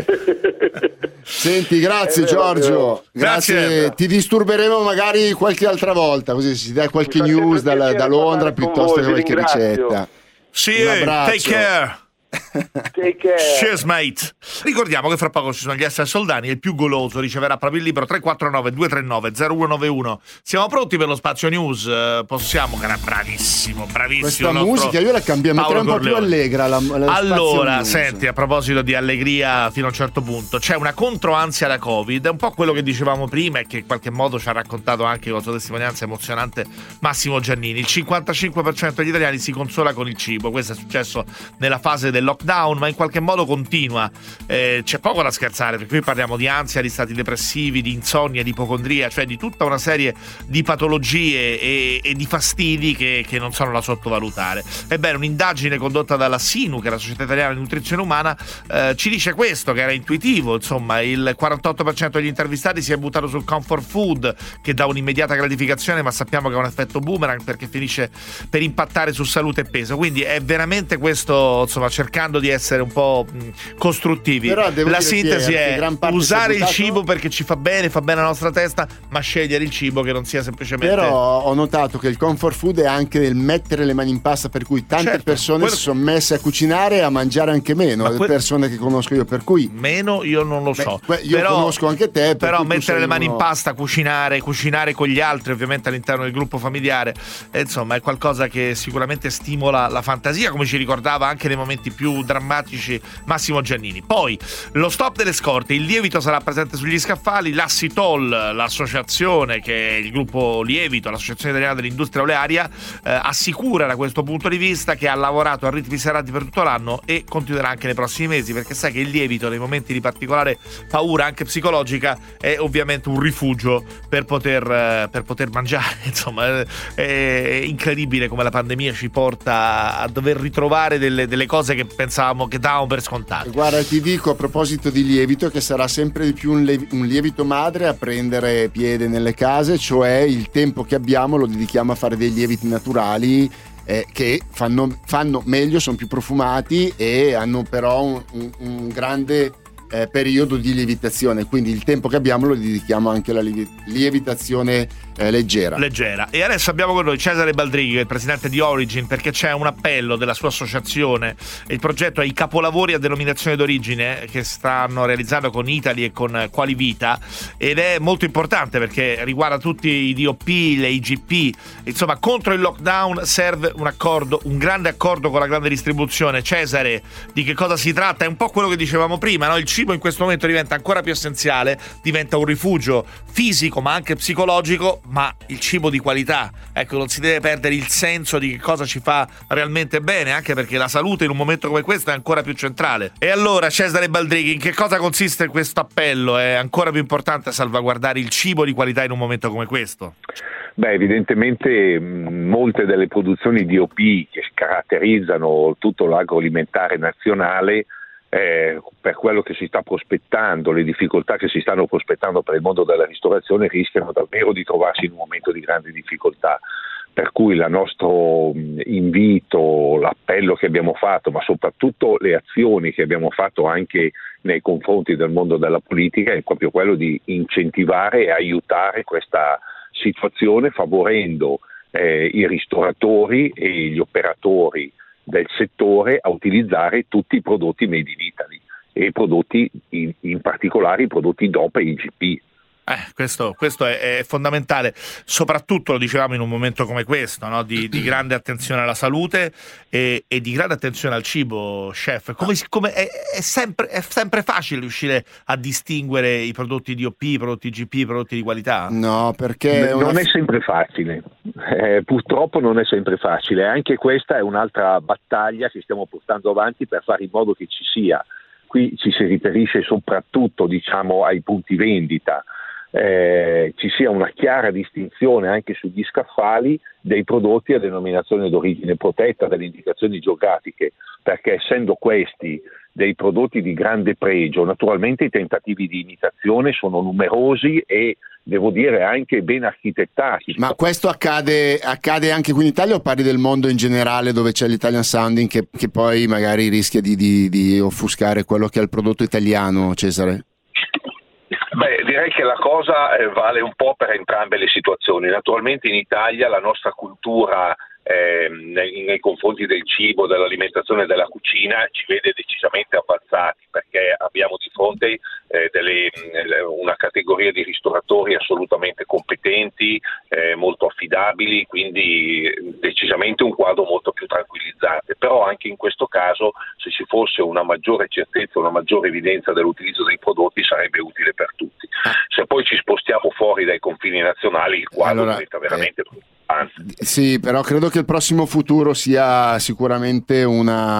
[SPEAKER 3] Senti, grazie Giorgio,
[SPEAKER 2] Grazie.
[SPEAKER 3] ti disturberemo magari qualche altra volta, così si dà qualche
[SPEAKER 5] Mi fa
[SPEAKER 3] news
[SPEAKER 5] sempre
[SPEAKER 3] da
[SPEAKER 5] piacere
[SPEAKER 3] Londra
[SPEAKER 5] parlare con
[SPEAKER 3] piuttosto
[SPEAKER 5] voi,
[SPEAKER 3] che
[SPEAKER 5] vi
[SPEAKER 3] qualche
[SPEAKER 5] ringrazio.
[SPEAKER 3] ricetta.
[SPEAKER 2] Sì,
[SPEAKER 3] Un abbraccio.
[SPEAKER 2] take care.
[SPEAKER 5] Take care.
[SPEAKER 2] Cheers, mate. Ricordiamo che fra poco ci sono gli esseri soldani e il più goloso riceverà proprio il libro 349-239-0191. Siamo pronti per lo spazio news? Possiamo, che era bravissimo.
[SPEAKER 3] Questa
[SPEAKER 2] il nostro
[SPEAKER 3] musica io la cambiamo,
[SPEAKER 2] Paolo
[SPEAKER 3] un po' più
[SPEAKER 2] Corleone.
[SPEAKER 3] allegra.
[SPEAKER 2] Allora,
[SPEAKER 3] spazio news.
[SPEAKER 2] senti, a proposito di allegria fino a un certo punto, c'è una controansia da Covid, è un po' quello che dicevamo prima e che in qualche modo ci ha raccontato anche con la sua testimonianza emozionante Massimo Giannini. Il 55% degli italiani si consola con il cibo, questo è successo nella fase del lockdown, ma in qualche modo continua. C'è poco da scherzare, perché qui parliamo di ansia, di stati depressivi, di insonnia, di ipocondria, cioè di tutta una serie di patologie e di fastidi che non sono da sottovalutare. Ebbene, un'indagine condotta dalla SINU, che è la Società Italiana di Nutrizione Umana, ci dice questo, che era intuitivo. Insomma, il 48% degli intervistati si è buttato sul comfort food, che dà un'immediata gratificazione, ma sappiamo che ha un effetto boomerang perché finisce per impattare su salute e peso. Quindi è veramente questo, insomma, cercare cercando di essere un po' costruttivi.
[SPEAKER 3] Però devo
[SPEAKER 2] la
[SPEAKER 3] dire,
[SPEAKER 2] sintesi
[SPEAKER 3] Pier,
[SPEAKER 2] è usare il cibo perché ci fa bene alla nostra testa, ma scegliere il cibo che non sia semplicemente.
[SPEAKER 3] Però ho notato che il comfort food è anche nel mettere le mani in pasta, per cui tante persone si sono messe a cucinare e a mangiare anche meno, le persone che conosco io, per cui
[SPEAKER 2] meno io non lo so.
[SPEAKER 3] Io conosco anche te,
[SPEAKER 2] però mettere le mani in pasta, cucinare con gli altri, ovviamente all'interno del gruppo familiare, insomma è qualcosa che sicuramente stimola la fantasia, come ci ricordava anche nei momenti più drammatici Massimo Giannini. Poi lo stop delle scorte, il lievito sarà presente sugli scaffali, l'Assitol, l'associazione che è il gruppo Lievito, l'associazione italiana dell'industria olearia, assicura da questo punto di vista che ha lavorato a ritmi serrati per tutto l'anno e continuerà anche nei prossimi mesi, perché sai che il lievito nei momenti di particolare paura anche psicologica è ovviamente un rifugio per poter mangiare. Insomma è incredibile come la pandemia ci porta a dover ritrovare delle cose che pensavamo, che davamo per scontate.
[SPEAKER 3] Guarda, ti dico a proposito di lievito che sarà sempre di più un lievito madre a prendere piede nelle case, cioè il tempo che abbiamo lo dedichiamo a fare dei lieviti naturali che fanno meglio, sono più profumati e hanno però un grande periodo di lievitazione, quindi il tempo che abbiamo lo dedichiamo anche alla lievitazione leggera.
[SPEAKER 2] E adesso abbiamo con noi Cesare Baldrighi, che è il presidente di Origin, perché c'è un appello della sua associazione. Il progetto è i capolavori a denominazione d'origine che stanno realizzando con Italy e con Qualivita, ed è molto importante perché riguarda tutti i DOP, le IGP. Insomma, contro il lockdown serve un grande accordo con la grande distribuzione. Cesare, di che cosa si tratta? È un po' quello che dicevamo prima, no? Il cibo in questo momento diventa ancora più essenziale, diventa un rifugio fisico ma anche psicologico, ma il cibo di qualità, ecco, non si deve perdere il senso di che cosa ci fa realmente bene, anche perché la salute in un momento come questo è ancora più centrale. E allora, Cesare Baldrighi, in che cosa consiste questo appello? È ancora più importante salvaguardare il cibo di qualità in un momento come questo?
[SPEAKER 6] Beh, evidentemente molte delle produzioni DOP che caratterizzano tutto l'agroalimentare nazionale, per quello che si sta prospettando, le difficoltà che si stanno prospettando per il mondo della ristorazione, rischiano davvero di trovarsi in un momento di grande difficoltà. Per cui il nostro invito, l'appello che abbiamo fatto, ma soprattutto le azioni che abbiamo fatto anche nei confronti del mondo della politica, è proprio quello di incentivare e aiutare questa situazione, favorendo i ristoratori e gli operatori del settore a utilizzare tutti i prodotti made in Italy e i prodotti in particolare i prodotti DOP e IGP.
[SPEAKER 2] Questo è fondamentale, soprattutto lo dicevamo in un momento come questo, no? di grande attenzione alla salute e di grande attenzione al cibo, chef. È sempre facile riuscire a distinguere i prodotti DOP, i prodotti IGP, i prodotti di qualità?
[SPEAKER 3] No, perché
[SPEAKER 6] non è sempre facile, purtroppo non è sempre facile. Anche questa è un'altra battaglia che stiamo portando avanti per fare in modo che ci sia. Qui ci si riferisce soprattutto, diciamo, ai punti vendita. Ci sia una chiara distinzione anche sugli scaffali dei prodotti a denominazione d'origine protetta, delle indicazioni geografiche, perché essendo questi dei prodotti di grande pregio, naturalmente i tentativi di imitazione sono numerosi e devo dire anche ben architettati.
[SPEAKER 3] Ma questo accade anche qui in Italia o parli del mondo in generale, dove c'è l'Italian sounding che poi magari rischia di offuscare quello che è il prodotto italiano, Cesare?
[SPEAKER 6] Beh, direi che la cosa vale un po' per entrambe le situazioni. Naturalmente in Italia la nostra cultura nei confronti del cibo, dell'alimentazione e della cucina ci vede decisamente avanzati, perché abbiamo di fronte una categoria di ristoratori assolutamente competenti, molto affidabili, quindi decisamente un quadro molto più tranquillizzante. Però anche in questo caso, se ci fosse una maggiore certezza, una maggiore evidenza dell'utilizzo dei prodotti, sarebbe utile per tutti. Se poi ci spostiamo fuori dai confini nazionali, il quadro diventa veramente
[SPEAKER 3] sì, però credo che il prossimo futuro sia sicuramente o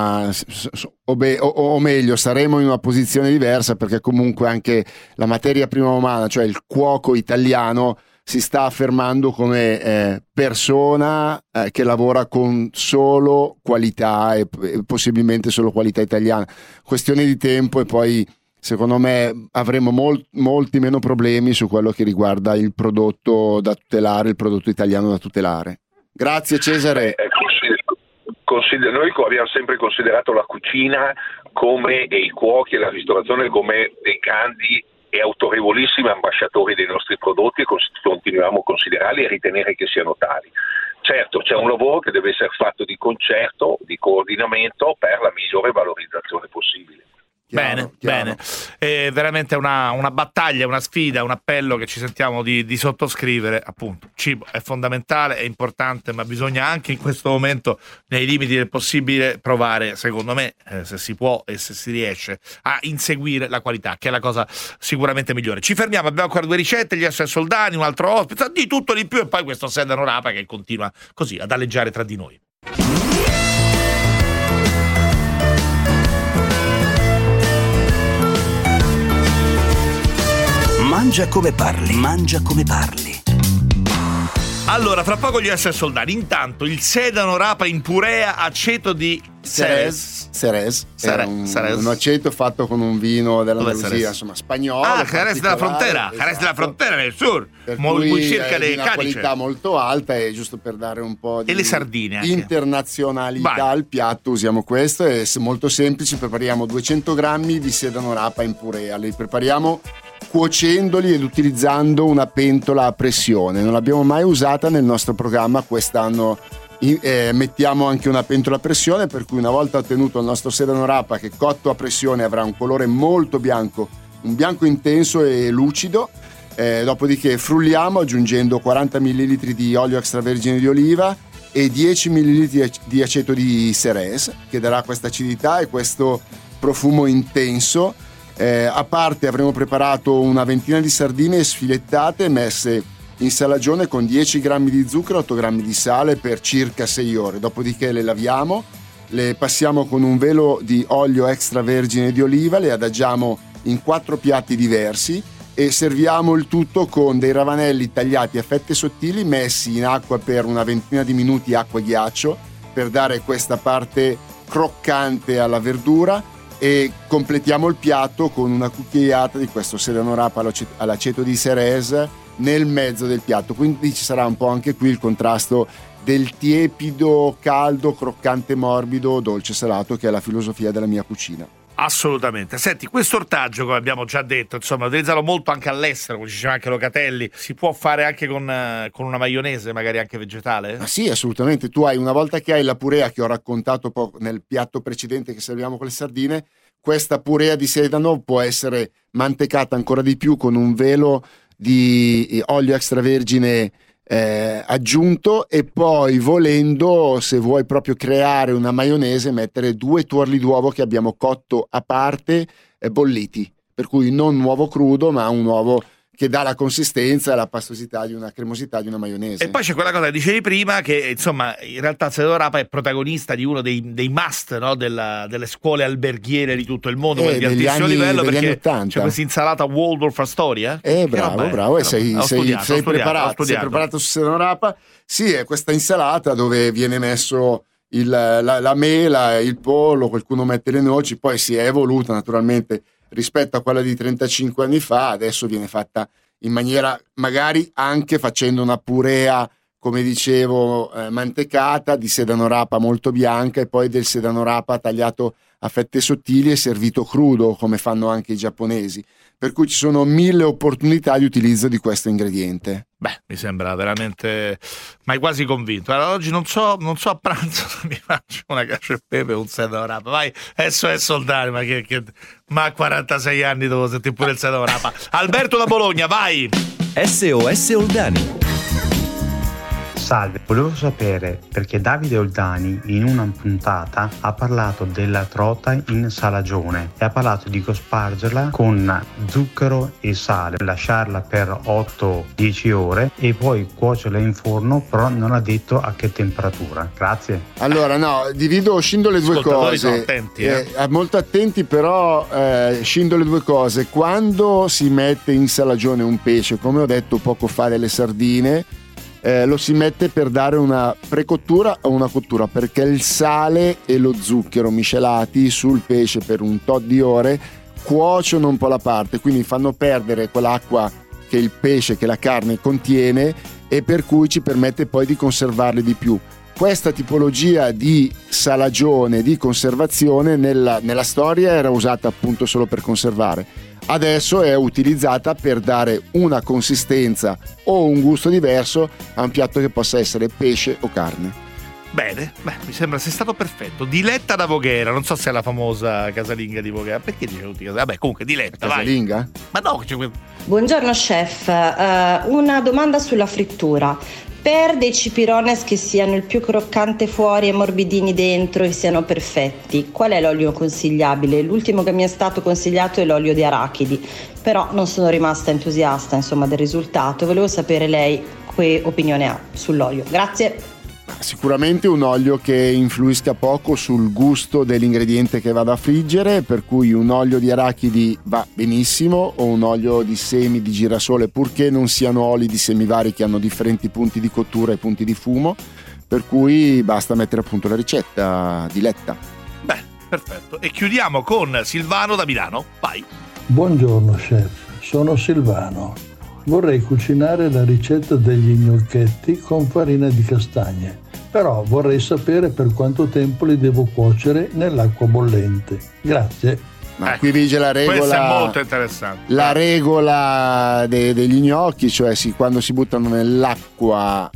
[SPEAKER 3] meglio, saremo in una posizione diversa, perché comunque anche la materia prima umana, cioè il cuoco italiano, si sta affermando come persona che lavora con solo qualità e possibilmente solo qualità italiana. Questione di tempo e poi secondo me avremo molti meno problemi su quello che riguarda il prodotto da tutelare, il prodotto italiano da tutelare. Grazie Cesare.
[SPEAKER 6] noi abbiamo sempre considerato la cucina e i cuochi e la ristorazione come dei grandi e autorevolissimi ambasciatori dei nostri prodotti, e continuiamo a considerarli e ritenere che siano tali. Certo, c'è un lavoro che deve essere fatto di concerto, di coordinamento per la migliore valorizzazione possibile.
[SPEAKER 2] Bene. È veramente una battaglia, una sfida, un appello che ci sentiamo di sottoscrivere. Appunto, cibo è fondamentale, è importante, ma bisogna anche in questo momento, nei limiti del possibile, provare, secondo me, se si può e se si riesce, a inseguire la qualità, che è la cosa sicuramente migliore. Ci fermiamo, abbiamo ancora 2 ricette, gli SS Soldani, un altro ospite, di tutto di più, e poi questo Sedano Rapa che continua così ad alleggiare tra di noi.
[SPEAKER 1] Mangia come parli, mangia come parli.
[SPEAKER 2] Allora, fra poco gli SS Soldani. Intanto il Sedano Rapa in purea, aceto di Xerez.
[SPEAKER 3] Un aceto fatto con un vino dell'Andalusia, insomma, spagnolo.
[SPEAKER 2] Jerez della Frontera,
[SPEAKER 3] esatto.
[SPEAKER 2] Jerez della Frontera nel sur,
[SPEAKER 3] muy
[SPEAKER 2] cerca di
[SPEAKER 3] una qualità molto alta, e giusto per dare un po' di
[SPEAKER 2] e le sardine anche.
[SPEAKER 3] Internazionalità al piatto usiamo questo. È molto semplice, prepariamo 200 grammi di Sedano Rapa in purea, li prepariamo cuocendoli ed utilizzando una pentola a pressione. Non l'abbiamo mai usata nel nostro programma, quest'anno mettiamo anche una pentola a pressione, per cui una volta ottenuto il nostro Sedano Rapa, che cotto a pressione avrà un colore molto bianco, un bianco intenso e lucido, dopodiché frulliamo aggiungendo 40 ml di olio extravergine di oliva e 10 ml di aceto di Xerez, che darà questa acidità e questo profumo intenso. A parte avremo preparato una ventina di sardine sfilettate messe in salagione con 10 grammi di zucchero e 8 grammi di sale per circa 6 ore. Dopodiché le laviamo, le passiamo con un velo di olio extravergine di oliva, le adagiamo in 4 piatti diversi e serviamo il tutto con dei ravanelli tagliati a fette sottili messi in acqua per una ventina di minuti, acqua e ghiaccio, per dare questa parte croccante alla verdura. E completiamo il piatto con una cucchiaiata di questo Sedano Rapa all'aceto di Xerez nel mezzo del piatto, quindi ci sarà un po' anche qui il contrasto del tiepido, caldo, croccante, morbido, dolce, salato, che è la filosofia della mia cucina.
[SPEAKER 2] Assolutamente. Senti, questo ortaggio, come abbiamo già detto, insomma, utilizzalo molto anche all'estero, come diceva anche Locatelli. Si può fare anche con una maionese, magari anche vegetale?
[SPEAKER 3] Ah sì, assolutamente. Tu una volta che hai la purea che ho raccontato nel piatto precedente che serviamo con le sardine, questa purea di sedano può essere mantecata ancora di più con un velo di olio extravergine aggiunto, e poi, volendo, se vuoi proprio creare una maionese, mettere 2 tuorli d'uovo che abbiamo cotto a parte, bolliti, per cui non un uovo crudo ma un uovo che dà la consistenza e la pastosità di una cremosità di una maionese.
[SPEAKER 2] E poi c'è quella cosa che dicevi prima, che insomma in realtà Sedano Rapa è protagonista di uno dei must, no? delle scuole alberghiere di tutto il mondo, di altissimo livello, perché c'è questa insalata Waldorf Astoria.
[SPEAKER 3] Bravo, sei preparato su Sedano Rapa. Sì, è questa insalata dove viene messo la mela, il pollo, qualcuno mette le noci, poi si è evoluta naturalmente rispetto a quella di 35 anni fa. Adesso viene fatta in maniera, magari anche facendo una purea, come dicevo, mantecata, di Sedano Rapa molto bianca, e poi del Sedano Rapa tagliato a fette sottili e servito crudo, come fanno anche i giapponesi. Per cui ci sono 1000 opportunità di utilizzo di questo ingrediente.
[SPEAKER 2] Beh, mi sembra veramente, ma è quasi convinto. Allora, oggi non so a pranzo se mi faccio una cacio e pepe o un Sedano Rapa. Vai, SOS Soldani, ma a 46 anni devo sentire pure il Sedano Rapa. Alberto da Bologna, vai!
[SPEAKER 1] SOS Oldani.
[SPEAKER 7] Salve, volevo sapere perché Davide Oldani in una puntata ha parlato della trota in salagione e ha parlato di cospargerla con zucchero e sale, lasciarla per 8-10 ore e poi cuocerla in forno, però non ha detto a che temperatura. Grazie.
[SPEAKER 3] Allora scindo le due cose.
[SPEAKER 2] Sono attenti,
[SPEAKER 3] molto attenti, però scindo le due cose. Quando si mette in salagione un pesce, come ho detto poco fa delle sardine, lo si mette per dare una precottura o una cottura, perché il sale e lo zucchero miscelati sul pesce per un tot di ore cuociono un po' la parte, quindi fanno perdere quell'acqua che il pesce, che la carne contiene, e per cui ci permette poi di conservarli di più. questa tipologia di salagione, di conservazione nella storia era usata appunto solo per conservare. Adesso è utilizzata per dare una consistenza o un gusto diverso a un piatto che possa essere pesce o carne.
[SPEAKER 2] Bene, mi sembra sia stato perfetto. Diletta da Voghera, non so se è la famosa casalinga di Voghera. Perché dicevo tutti casalinga? Vabbè, comunque Diletta,
[SPEAKER 3] La casalinga?
[SPEAKER 2] vai. Ma no,
[SPEAKER 8] Buongiorno chef, una domanda sulla frittura. Per dei cipirones che siano il più croccante fuori e morbidini dentro e siano perfetti, qual è l'olio consigliabile? L'ultimo che mi è stato consigliato è l'olio di arachidi, però non sono rimasta entusiasta del risultato. Volevo sapere lei che opinione ha sull'olio. Grazie.
[SPEAKER 3] Sicuramente un olio che influisca poco sul gusto dell'ingrediente che vado a friggere, per cui un olio di arachidi va benissimo, o un olio di semi di girasole, purché non siano oli di semi vari che hanno differenti punti di cottura e punti di fumo, per cui basta mettere a punto la ricetta. Diletta.
[SPEAKER 2] Beh, perfetto. E chiudiamo con Silvano da Milano. Vai.
[SPEAKER 9] Buongiorno chef, sono Silvano. Vorrei cucinare la ricetta degli gnocchetti con farina di castagne, però vorrei sapere per quanto tempo li devo cuocere nell'acqua bollente. Grazie.
[SPEAKER 3] Ma qui vige la regola.
[SPEAKER 2] Questa è molto interessante.
[SPEAKER 3] La regola degli gnocchi, cioè quando si buttano nell'acqua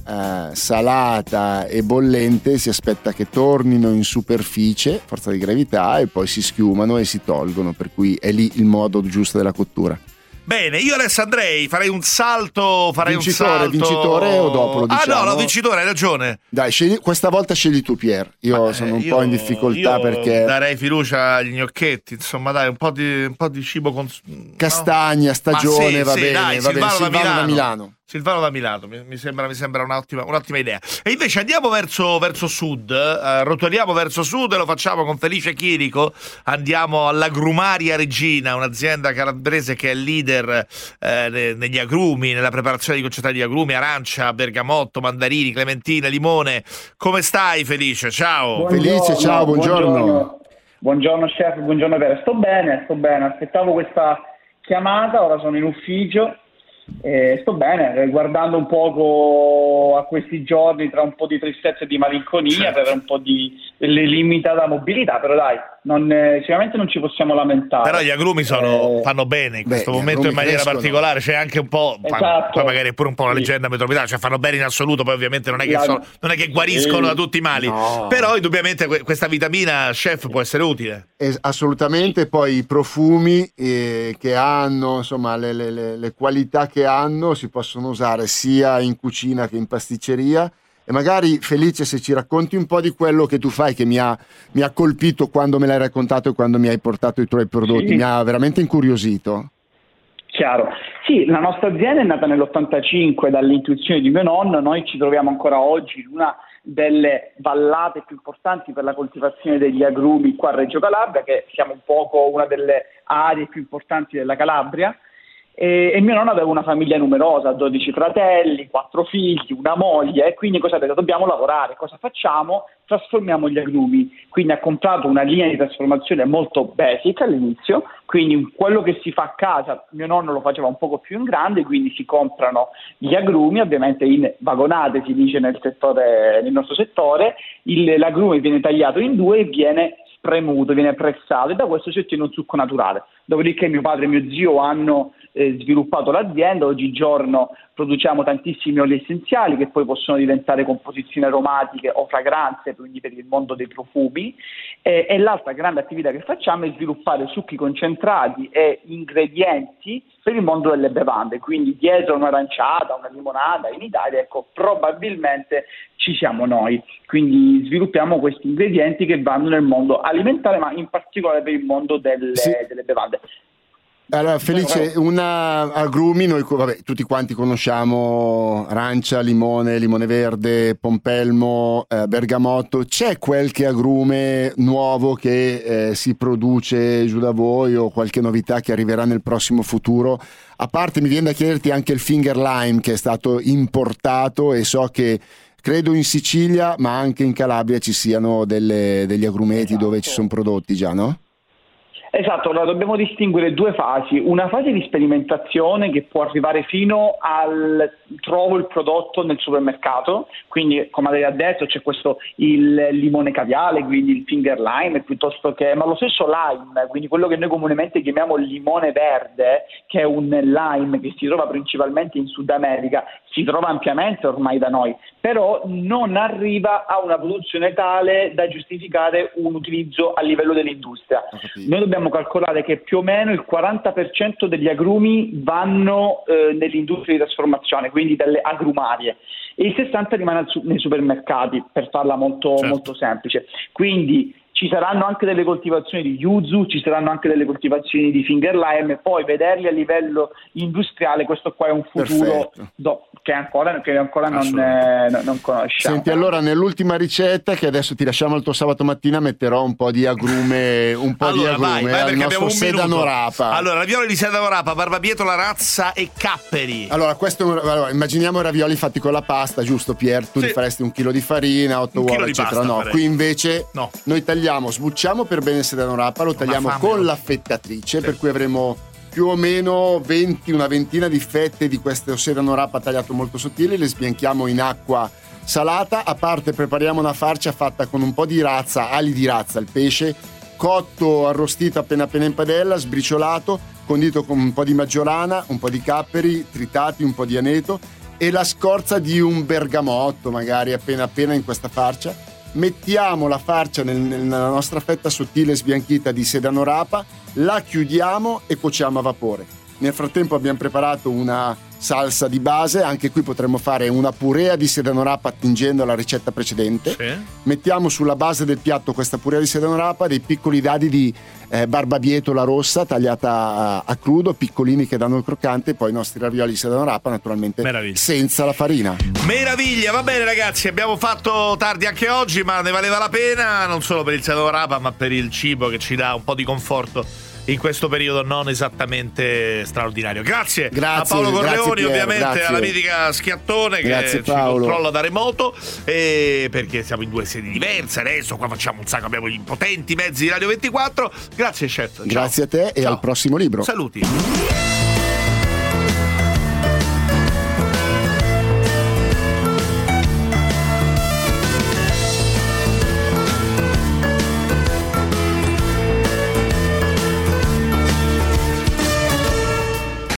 [SPEAKER 3] salata e bollente, si aspetta che tornino in superficie, forza di gravità, e poi si schiumano e si tolgono, per cui è lì il modo giusto della cottura.
[SPEAKER 2] Bene, io adesso andrei, farei un salto.
[SPEAKER 3] Vincitore o dopo lo diciamo?
[SPEAKER 2] No, vincitore, hai ragione.
[SPEAKER 3] Dai, questa volta scegli tu, Pier. Io sono un po' in difficoltà perché
[SPEAKER 2] darei fiducia agli gnocchetti, insomma, dai, un po' di cibo con
[SPEAKER 3] castagna, stagione, va bene,
[SPEAKER 2] dai,
[SPEAKER 3] va bene.
[SPEAKER 2] Silvano da Milano.
[SPEAKER 3] Silvano
[SPEAKER 2] da Milano, mi sembra un'ottima idea. E invece andiamo verso sud, rotoliamo verso sud e lo facciamo con Felice Chirico. Andiamo all'Agrumaria Regina, un'azienda calabrese che è leader negli agrumi, nella preparazione di concentrati di agrumi, arancia, bergamotto, mandarini, clementine, limone. Come stai, Felice? Ciao.
[SPEAKER 3] Felice, ciao, buongiorno.
[SPEAKER 10] Buongiorno chef, buongiorno Vera. Sto bene, aspettavo questa chiamata, ora sono in ufficio. Sto bene, guardando un poco a questi giorni tra un po' di tristezza e di malinconia, per un po' di limitata mobilità, però dai, sicuramente non ci possiamo lamentare.
[SPEAKER 2] Però gli agrumi fanno bene in questo momento in maniera particolare, c'è anche un po',
[SPEAKER 10] esatto.
[SPEAKER 2] Poi magari è pure un po' una leggenda metropolitana, cioè fanno bene in assoluto, poi ovviamente non è che guariscono da tutti i mali, no. Però indubbiamente questa vitamina, chef, può essere utile.
[SPEAKER 3] Assolutamente, poi i profumi che hanno, insomma, le qualità che hanno si possono usare sia in cucina che in pasticceria. E magari, Felice, se ci racconti un po' di quello che tu fai, che mi ha colpito quando me l'hai raccontato e quando mi hai portato i tuoi prodotti, mi ha veramente incuriosito.
[SPEAKER 10] Chiaro. Sì, la nostra azienda è nata nell'85 dall'intuizione di mio nonno. Noi ci troviamo ancora oggi in una delle vallate più importanti per la coltivazione degli agrumi qua a Reggio Calabria, che siamo un poco una delle aree più importanti della Calabria. E mio nonno aveva una famiglia numerosa, 12 fratelli, 4 figli, una moglie, e quindi cosa ha detto? Dobbiamo lavorare. Cosa facciamo? Trasformiamo gli agrumi. Quindi ha comprato una linea di trasformazione molto basic all'inizio, quindi quello che si fa a casa, mio nonno lo faceva un poco più in grande, quindi si comprano gli agrumi, ovviamente in vagonate si dice nel nostro settore, l'agrume viene tagliato in due e viene premuto, viene pressato, e da questo si ottiene un succo naturale. Dopodiché mio padre e mio zio hanno sviluppato l'azienda. Oggigiorno produciamo tantissimi oli essenziali che poi possono diventare composizioni aromatiche o fragranze, quindi per il mondo dei profumi, e l'altra grande attività che facciamo è sviluppare succhi concentrati e ingredienti per il mondo delle bevande. Quindi dietro un'aranciata, una limonata in Italia, ecco, probabilmente ci siamo noi. Quindi sviluppiamo questi ingredienti che vanno nel mondo alimentare, ma in particolare per il mondo delle bevande.
[SPEAKER 3] Allora, Felice, agrumi, noi tutti quanti conosciamo arancia, limone verde, pompelmo, bergamotto. C'è qualche agrume nuovo che si produce giù da voi, o qualche novità che arriverà nel prossimo futuro? A parte, mi viene da chiederti anche il finger lime, che è stato importato, e so che credo in Sicilia, ma anche in Calabria ci siano degli agrumeti, esatto, dove ci sono prodotti già, no?
[SPEAKER 10] Esatto, allora dobbiamo distinguere due fasi, una fase di sperimentazione che può arrivare fino al trovo il prodotto nel supermercato, quindi come avete detto c'è questo il limone caviale, quindi il finger lime, piuttosto che, ma lo stesso lime, quindi quello che noi comunemente chiamiamo limone verde, che è un lime che si trova principalmente in Sud America, si trova ampiamente ormai da noi, però non arriva a una produzione tale da giustificare un utilizzo a livello dell'industria. Noi dobbiamo calcolare che più o meno il 40% degli agrumi vanno nell'industria di trasformazione, quindi delle agrumarie, e il 60% rimane nei supermercati, per farla molto semplice. Quindi ci saranno anche delle coltivazioni di yuzu, ci saranno anche delle coltivazioni di finger lime, e poi vederli a livello industriale, questo qua è un futuro che ancora non conosciamo.
[SPEAKER 3] Senti, allora nell'ultima ricetta, che adesso ti lasciamo il tuo sabato mattina, metterò un po' di agrume,
[SPEAKER 2] vai,
[SPEAKER 3] al nostro sedano rapa.
[SPEAKER 2] Allora, ravioli di sedano rapa, barbabietola, razza e capperi.
[SPEAKER 3] Allora, immaginiamo ravioli fatti con la pasta, giusto Pier? Tu li faresti 1 chilo di farina, 8 uova, eccetera. No, qui invece noi sbucciamo per bene il sedano rapa, lo tagliamo con l'affettatrice, per cui avremo più o meno una ventina di fette di questo sedano rapa tagliato molto sottili, le sbianchiamo in acqua salata. A parte prepariamo una farcia fatta con un po' di razza, ali di razza, il pesce cotto, arrostito appena in padella, sbriciolato, condito con un po' di maggiolana, un po' di capperi tritati, un po' di aneto e la scorza di un bergamotto magari appena in questa farcia. Mettiamo la farcia nella nostra fetta sottile sbianchita di sedano rapa, la chiudiamo e cuociamo a vapore. Nel frattempo abbiamo preparato una salsa di base, anche qui potremmo fare una purea di sedano rapa attingendo alla ricetta precedente. Mettiamo sulla base del piatto questa purea di sedano rapa, dei piccoli dadi di barbabietola rossa tagliata a crudo, piccolini che danno il croccante, e poi i nostri ravioli di sedano rapa, naturalmente senza la farina.
[SPEAKER 2] Meraviglia, va bene ragazzi, abbiamo fatto tardi anche oggi, ma ne valeva la pena, non solo per il sedano rapa ma per il cibo che ci dà un po' di conforto in questo periodo non esattamente straordinario. Grazie a Paolo Corleoni, ovviamente alla mitica Schiattone che ci controlla da remoto, perché siamo in 2 sedi diverse adesso, qua facciamo un sacco, abbiamo i potenti mezzi di Radio 24. Grazie chef.
[SPEAKER 3] Grazie a te e al prossimo libro.
[SPEAKER 2] Saluti.